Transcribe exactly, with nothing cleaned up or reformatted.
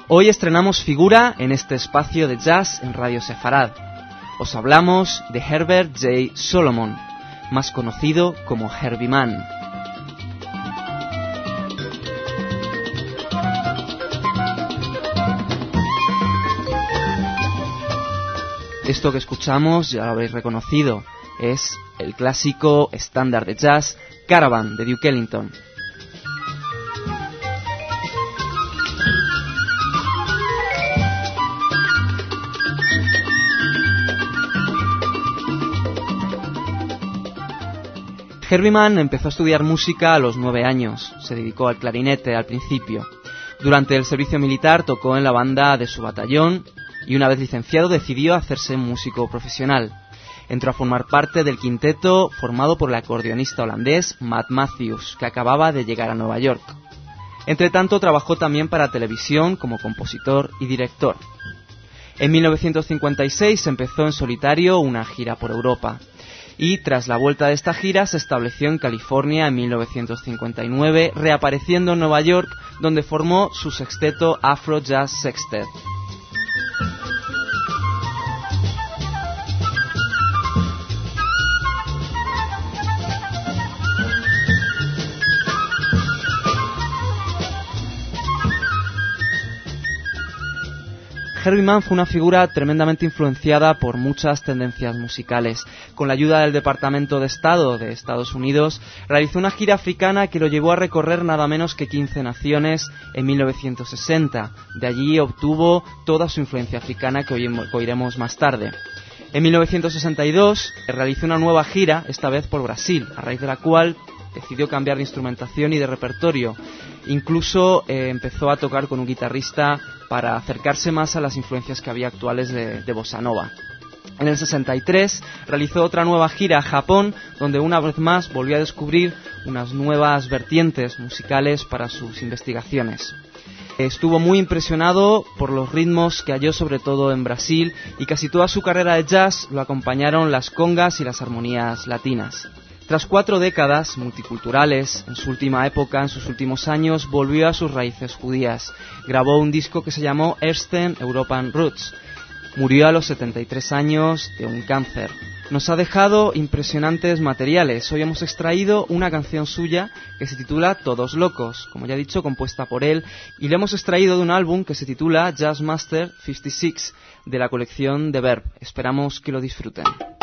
Hoy estrenamos figura en este espacio de jazz en Radio Sefarad. Os hablamos de Herbert J. Solomon, más conocido como Herbie Mann. Esto que escuchamos ya lo habréis reconocido, es el clásico estándar de jazz Caravan de Duke Ellington. Herbie Mann empezó a estudiar música a los nueve años, se dedicó al clarinete al principio. Durante el servicio militar tocó en la banda de su batallón y una vez licenciado decidió hacerse músico profesional. Entró a formar parte del quinteto formado por el acordeonista holandés Matt Matthews, que acababa de llegar a Nueva York. Entre tanto trabajó también para televisión como compositor y director. En mil novecientos cincuenta y seis empezó en solitario una gira por Europa. Y tras la vuelta de esta gira se estableció en California en mil novecientos cincuenta y nueve, reapareciendo en Nueva York, donde formó su sexteto Afro Jazz Sextet. Herbie Mann fue una figura tremendamente influenciada por muchas tendencias musicales. Con la ayuda del Departamento de Estado de Estados Unidos, realizó una gira africana que lo llevó a recorrer nada menos que quince naciones en mil novecientos sesenta. De allí obtuvo toda su influencia africana que oiremos más tarde. En mil novecientos sesenta y dos realizó una nueva gira, esta vez por Brasil, a raíz de la cual decidió cambiar de instrumentación y de repertorio. Incluso eh, empezó a tocar con un guitarrista para acercarse más a las influencias que había actuales de, de Bossa Nova. En el sesenta y tres realizó otra nueva gira a Japón, donde una vez más volvió a descubrir unas nuevas vertientes musicales para sus investigaciones. Estuvo muy impresionado por los ritmos que halló sobre todo en Brasil y casi toda su carrera de jazz lo acompañaron las congas y las armonías latinas. Tras cuatro décadas multiculturales, en su última época, en sus últimos años, volvió a sus raíces judías. Grabó un disco que se llamó Eastern European Roots. Murió a los setenta y tres años de un cáncer. Nos ha dejado impresionantes materiales. Hoy hemos extraído una canción suya que se titula Todos Locos, como ya he dicho, compuesta por él, y le hemos extraído de un álbum que se titula Jazz Master cincuenta y seis, de la colección de Verve. Esperamos que lo disfruten.